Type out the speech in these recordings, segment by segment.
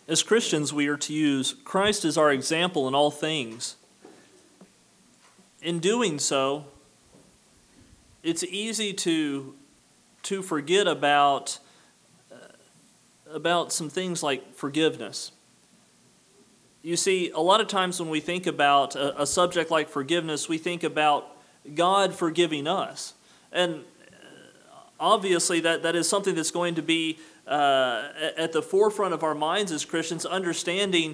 As Christians, we are to use Christ as our example in all things. In doing so, it's easy to forget about some things like forgiveness. You see, a lot of times when we think about a subject like forgiveness, we think about God forgiving us. And obviously that is something that's going to be at the forefront of our minds as Christians, understanding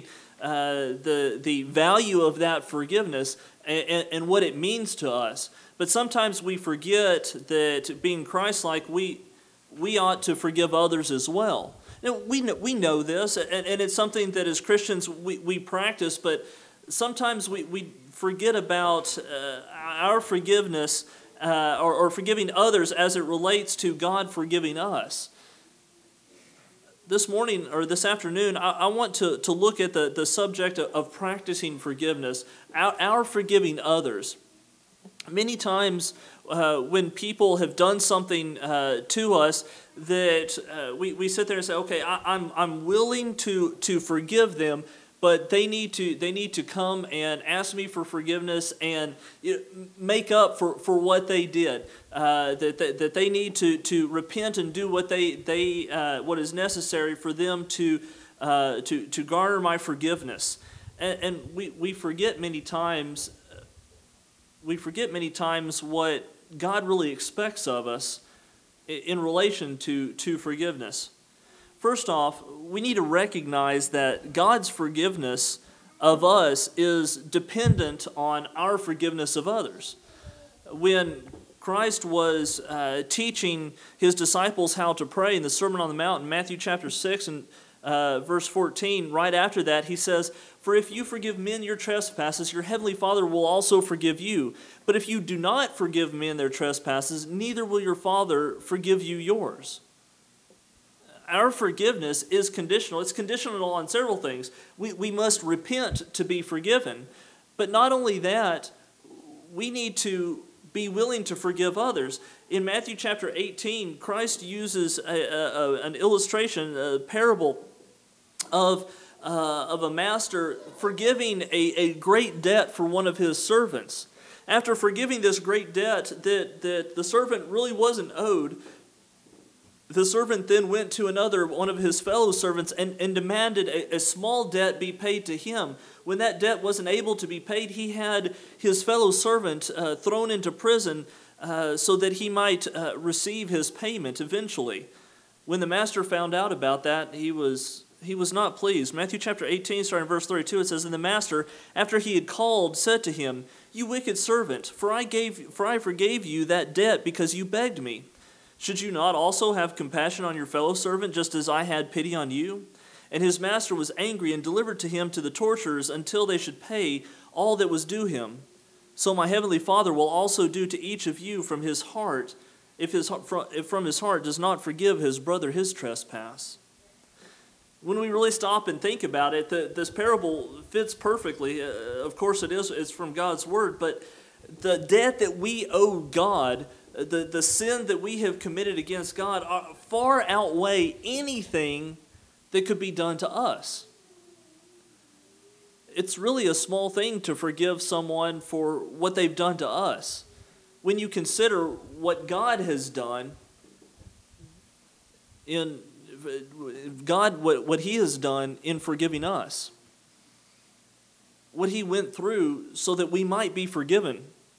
the value of that forgiveness and what it means to us. But sometimes we forget that being Christ-like, we ought to forgive others as well. And we know this, and it's something that as Christians we practice, but sometimes we forget about our forgiveness or forgiving others as it relates to God forgiving us. This morning or this afternoon, I want to look at the subject of practicing forgiveness, our forgiving others. Many times when people have done something to us that we sit there and say, okay, I'm willing to forgive them, but they need to come and ask me for forgiveness and make up for what they did. That they need to repent and do what what is necessary for them to garner my forgiveness. And we forget many times. We forget many times what God really expects of us in relation to forgiveness. First off, we need to recognize that God's forgiveness of us is dependent on our forgiveness of others. When Christ was teaching his disciples how to pray in the Sermon on the Mount in Matthew chapter 6 and verse 14, right after that, he says, "For if you forgive men your trespasses, your heavenly Father will also forgive you. But if you do not forgive men their trespasses, neither will your Father forgive you yours." Our forgiveness is conditional. It's conditional on several things. We must repent to be forgiven. But not only that, we need to be willing to forgive others. In Matthew chapter 18, Christ uses an illustration, a parable of a master forgiving a great debt for one of his servants. After forgiving this great debt that the servant really wasn't owed, the servant then went to one of his fellow servants and demanded a small debt be paid to him. When that debt wasn't able to be paid, he had his fellow servant thrown into prison so that he might receive his payment eventually. When the master found out about that, he was not pleased. Matthew chapter 18, starting in verse 32, it says, "And the master, after he had called, said to him, 'You wicked servant, for I forgave you that debt because you begged me. Should you not also have compassion on your fellow servant, just as I had pity on you?' And his master was angry and delivered him to the torturers until they should pay all that was due him. So my heavenly Father will also do to each of you from his heart, if from his heart does not forgive his brother his trespass." When we really stop and think about it, this parable fits perfectly. Of course it is. It's from God's word, but the debt that we owe God, the sin that we have committed against God, far outweigh anything that could be done to us. It's really a small thing to forgive someone for what they've done to us. When you consider what God has done what he has done in forgiving us, what he went through so that we might be forgiven,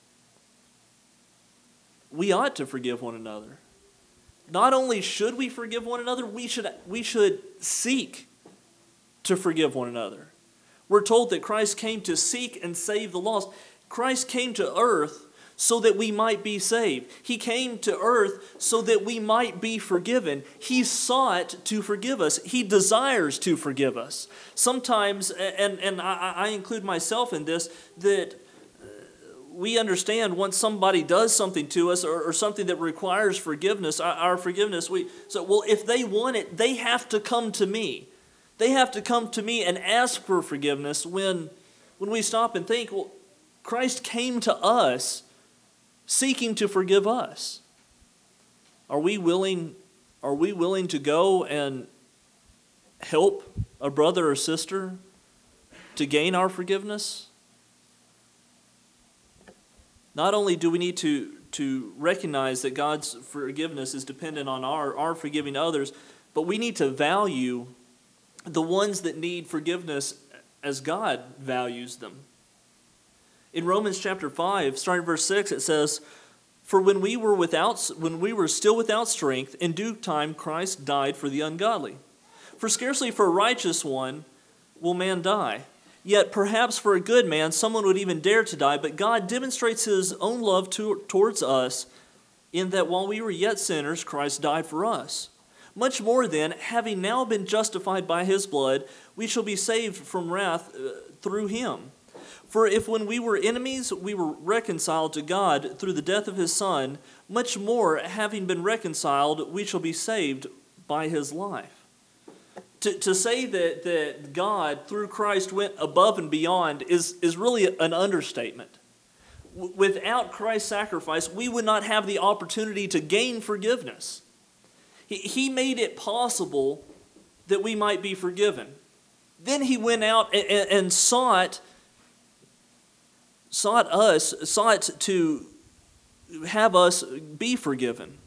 we ought to forgive one another. Not only should we forgive one another, we should seek to forgive one another. We're told that Christ came to seek and save the lost. Christ came to earth so that we might be saved. He came to earth so that we might be forgiven. He sought to forgive us. He desires to forgive us. Sometimes, and I include myself in this, that we understand once somebody does something to us or something that requires forgiveness, our forgiveness, if they want it, they have to come to me. They have to come to me and ask for forgiveness. When we stop and think, well, Christ came to us seeking to forgive us. Are we willing to go and help a brother or sister to gain our forgiveness? Not only do we need to recognize that God's forgiveness is dependent on our forgiving others, but we need to value the ones that need forgiveness as God values them. In Romans chapter 5, starting verse 6, it says, "For when we were still without strength, in due time Christ died for the ungodly. For scarcely for a righteous one will man die. Yet perhaps for a good man someone would even dare to die, but God demonstrates his own love towards us in that while we were yet sinners, Christ died for us. Much more then, having now been justified by his blood, we shall be saved from wrath through him. For if when we were enemies, we were reconciled to God through the death of his Son, much more, having been reconciled, we shall be saved by his life." To say that God, through Christ, went above and beyond is really an understatement. Without Christ's sacrifice, we would not have the opportunity to gain forgiveness. He made it possible that we might be forgiven. Then he went out and sought to have us be forgiven.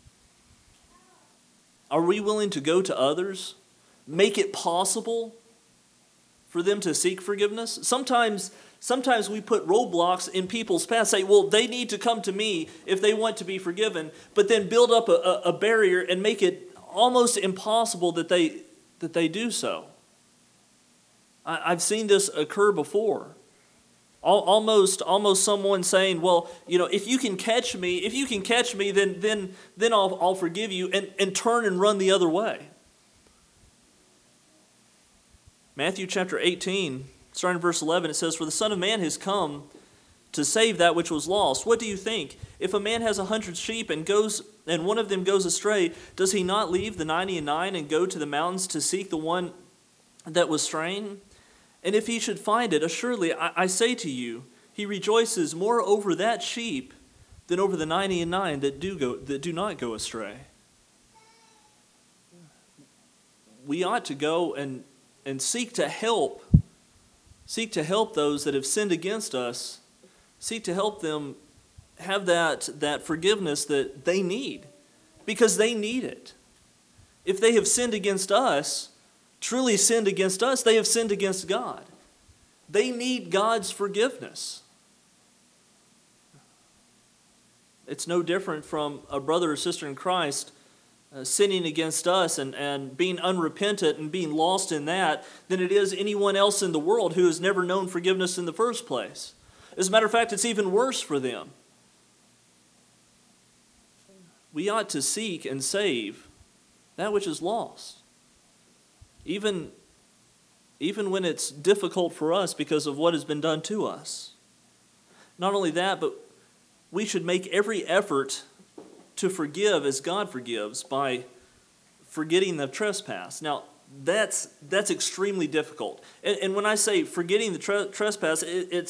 Are we willing to go to others, make it possible for them to seek forgiveness? Sometimes we put roadblocks in people's path, say, well, they need to come to me if they want to be forgiven, but then build up a barrier and make it almost impossible that they do so. I've seen this occur before. Almost someone saying, well, if you can catch me, then I'll forgive you, and turn and run the other way. Matthew chapter 18, starting in verse 11, it says, "For the Son of Man has come to save that which was lost. What do you think? If a man has 100 sheep and one of them goes astray, does he not leave the 99 and go to the mountains to seek the one that was straying? And if he should find it, assuredly, I say to you, he rejoices more over that sheep than over the 99 that do not go astray." We ought to go and seek to help those that have sinned against us, seek to help them have that forgiveness that they need, because they need it. If they have sinned against us, truly sinned against us, they have sinned against God. They need God's forgiveness. It's no different from a brother or sister in Christ sinning against us and being unrepentant and being lost in that than it is anyone else in the world who has never known forgiveness in the first place. As a matter of fact, it's even worse for them. We ought to seek and save that which is lost, even when it's difficult for us because of what has been done to us. Not only that, but we should make every effort to forgive as God forgives by forgetting the trespass. Now, that's extremely difficult. And when I say forgetting the trespass,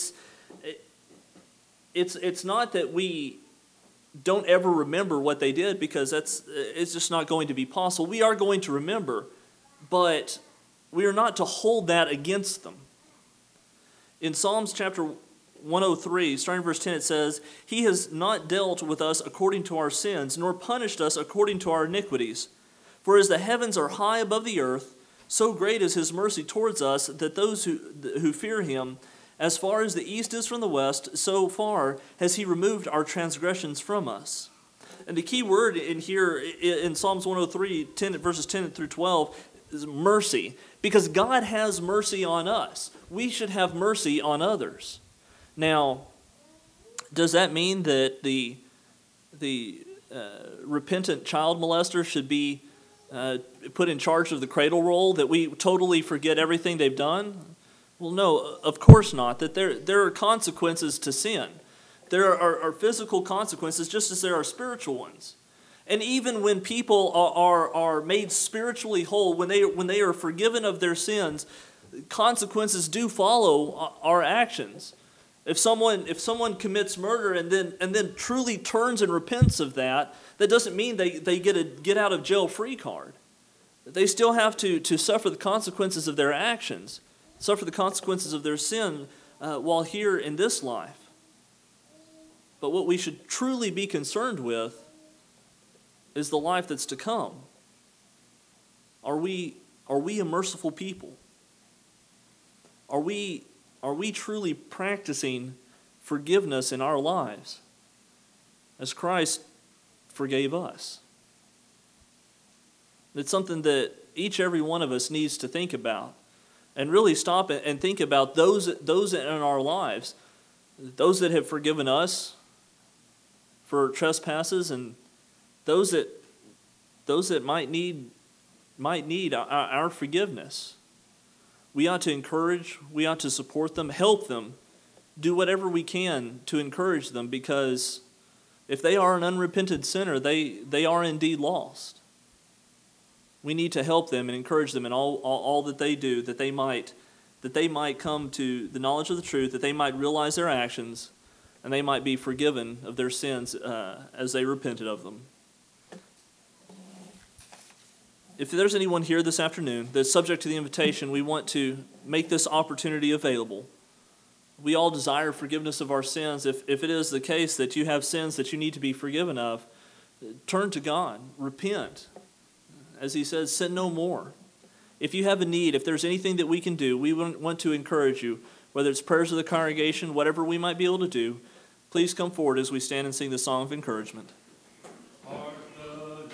it's not that we don't ever remember what they did, because it's just not going to be possible. We are going to remember, but we are not to hold that against them. In Psalms chapter 103, starting verse 10, it says, "He has not dealt with us according to our sins, nor punished us according to our iniquities. For as the heavens are high above the earth, so great is his mercy towards us, that those who fear him, as far as the east is from the west, so far has he removed our transgressions from us." And the key word in here in Psalms 103, verses 10 through 12, is mercy. Because God has mercy on us. We should have mercy on others. Now, does that mean that the repentant child molester should be put in charge of the cradle roll, that we totally forget everything they've done? Well, no, of course not. That there are consequences to sin. There are physical consequences just as there are spiritual ones. And even when people are made spiritually whole, when they are forgiven of their sins, consequences do follow our actions. If someone commits murder and then truly turns and repents of that, that doesn't mean they get a get out of jail free card. They still have to suffer the consequences of their actions, suffer the consequences of their sin while here in this life. But what we should truly be concerned with is the life that's to come. Are we a merciful people? Are we truly practicing forgiveness in our lives as Christ forgave us? It's something that every one of us needs to think about, and really stop and think about those in our lives, those that have forgiven us for trespasses, and those that might need our forgiveness. We ought to encourage, we ought to support them, help them, do whatever we can to encourage them, because if they are an unrepentant sinner, they are indeed lost. We need to help them and encourage them in all that they do, that they might come to the knowledge of the truth, that they might realize their actions, and they might be forgiven of their sins as they repented of them. If there's anyone here this afternoon that's subject to the invitation, we want to make this opportunity available. We all desire forgiveness of our sins. If it is the case that you have sins that you need to be forgiven of, turn to God, repent. As he says, sin no more. If you have a need, if there's anything that we can do, we want to encourage you, whether it's prayers of the congregation, whatever we might be able to do, please come forward as we stand and sing the song of encouragement.